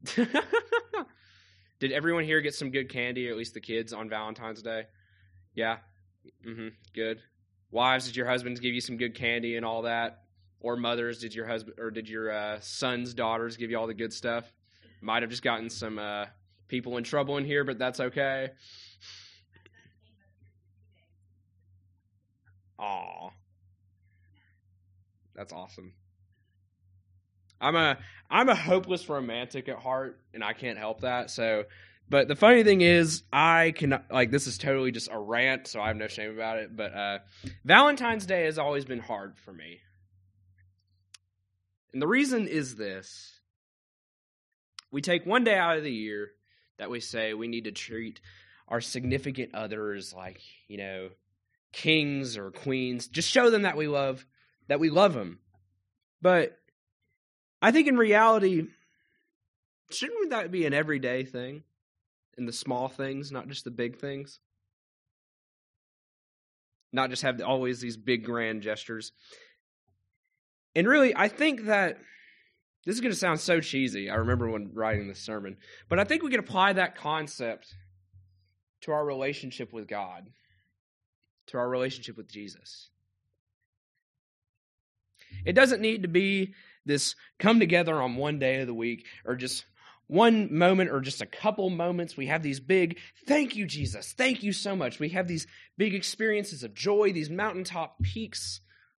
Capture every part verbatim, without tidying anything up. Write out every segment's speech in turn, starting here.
Did everyone here get some good candy, or at least the kids, on Valentine's Day? Yeah? Mm-hmm. Good. Wives, did your husbands give you some good candy and all that? Or mothers, did your husband or did your uh, sons, daughters give you all the good stuff? Might have just gotten some uh, people in trouble in here, but that's okay. Aw. That's awesome. I'm a I'm a hopeless romantic at heart, and I can't help that. So, but the funny thing is, I cannot, like, this is totally just a rant, so I have no shame about it. But uh, Valentine's Day has always been hard for me, and the reason is this: we take one day out of the year that we say we need to treat our significant others like, you know, kings or queens. Just show them that we love that we love them. But I think in reality, shouldn't that be an everyday thing? In the small things, not just the big things? Not just have always these big grand gestures. And really, I think that, this is going to sound so cheesy, I remember when writing this sermon, but I think we can apply that concept to our relationship with God, to our relationship with Jesus. It doesn't need to be this come together on one day of the week, or just one moment, or just a couple moments. We have these big, thank you, Jesus, thank you so much. We have these big experiences of joy, these mountaintop peaks.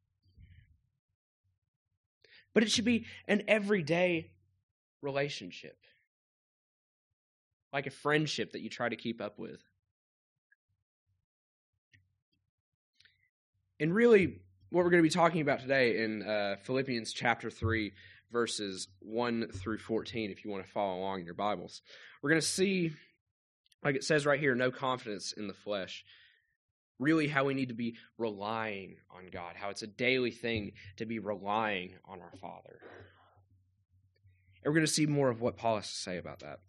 But it should be an everyday relationship, like a friendship that you try to keep up with. And really, what we're going to be talking about today in uh, Philippians chapter three, verses one through fourteen, if you want to follow along in your Bibles, we're going to see, like it says right here, no confidence in the flesh. Really how we need to be relying on God, how it's a daily thing to be relying on our Father. And we're going to see more of what Paul has to say about that.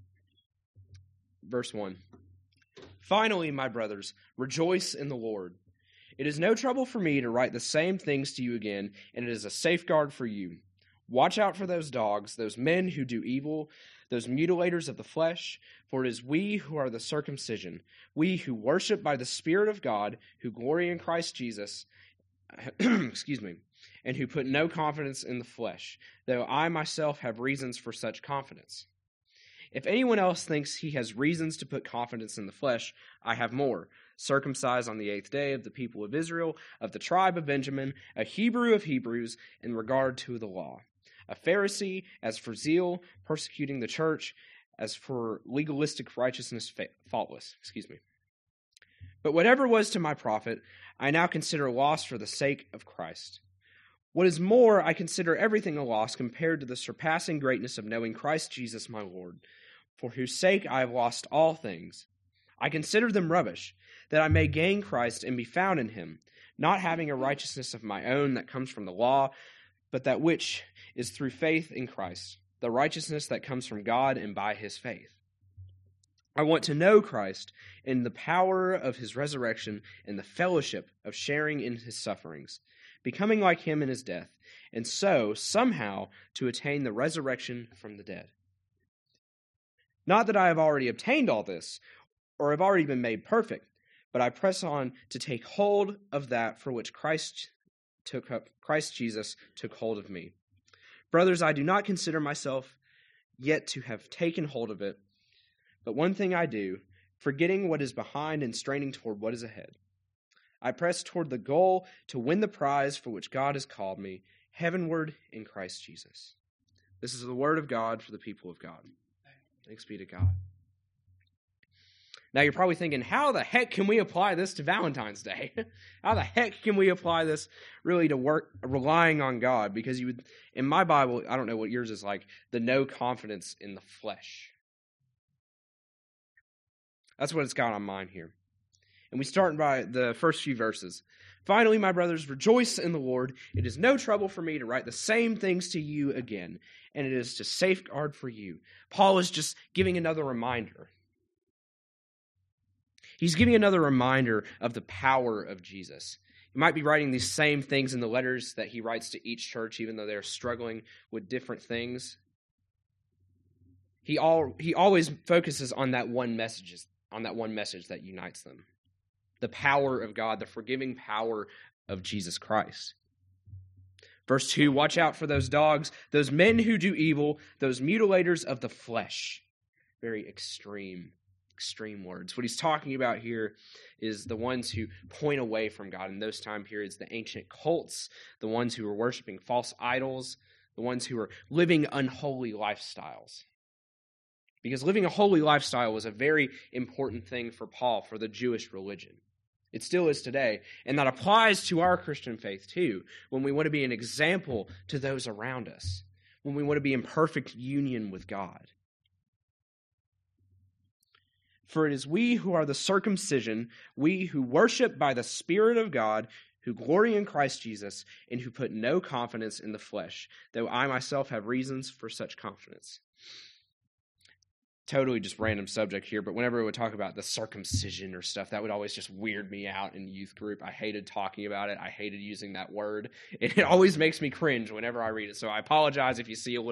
Verse one. Finally, my brothers, rejoice in the Lord. It is no trouble for me to write the same things to you again, and it is a safeguard for you. Watch out for those dogs, those men who do evil, those mutilators of the flesh, for it is we who are the circumcision, we who worship by the Spirit of God, who glory in Christ Jesus, excuse me, and who put no confidence in the flesh, though I myself have reasons for such confidence. If anyone else thinks he has reasons to put confidence in the flesh, I have more. Circumcised on the eighth day, of the people of Israel, of the tribe of Benjamin, a Hebrew of Hebrews, in regard to the law. A Pharisee, as for zeal, persecuting the church, as for legalistic righteousness, fa- faultless. Excuse me. But whatever was to my profit, I now consider loss for the sake of Christ. What is more, I consider everything a loss compared to the surpassing greatness of knowing Christ Jesus my Lord, for whose sake I have lost all things. I consider them rubbish, that I may gain Christ and be found in him, not having a righteousness of my own that comes from the law, but that which is through faith in Christ, the righteousness that comes from God and by his faith. I want to know Christ in the power of his resurrection and the fellowship of sharing in his sufferings, becoming like him in his death, and so, somehow, to attain the resurrection from the dead. Not that I have already obtained all this, or have already been made perfect, but I press on to take hold of that for which Christ took up, Christ Jesus took hold of me. Brothers, I do not consider myself yet to have taken hold of it, but one thing I do, forgetting what is behind and straining toward what is ahead. I press toward the goal to win the prize for which God has called me, heavenward in Christ Jesus. This is the word of God for the people of God. Thanks be to God. Now you're probably thinking, how the heck can we apply this to Valentine's Day? How the heck can we apply this really to work relying on God? Because you would, in my Bible, I don't know what yours is like, the no confidence in the flesh. That's what it's got on mine here. And we start by the first few verses. Finally, my brothers, rejoice in the Lord. It is no trouble for me to write the same things to you again, and it is to safeguard for you. Paul is just giving another reminder. He's giving another reminder of the power of Jesus. He might be writing these same things in the letters that he writes to each church, even though they're struggling with different things. He all he always focuses on that one message, on that one message that unites them. The power of God, the forgiving power of Jesus Christ. Verse two, watch out for those dogs, those men who do evil, those mutilators of the flesh. Very extreme, extreme words. What he's talking about here is the ones who point away from God. In those time periods, the ancient cults, the ones who were worshiping false idols, the ones who were living unholy lifestyles. Because living a holy lifestyle was a very important thing for Paul, for the Jewish religion. It still is today, and that applies to our Christian faith too, when we want to be an example to those around us, when we want to be in perfect union with God. For it is we who are the circumcision, we who worship by the Spirit of God, who glory in Christ Jesus, and who put no confidence in the flesh, though I myself have reasons for such confidence. Totally just random subject here, but whenever we would talk about the circumcision or stuff, that would always just weird me out in youth group. I hated talking about it. I hated using that word. It always makes me cringe whenever I read it, so I apologize if you see a little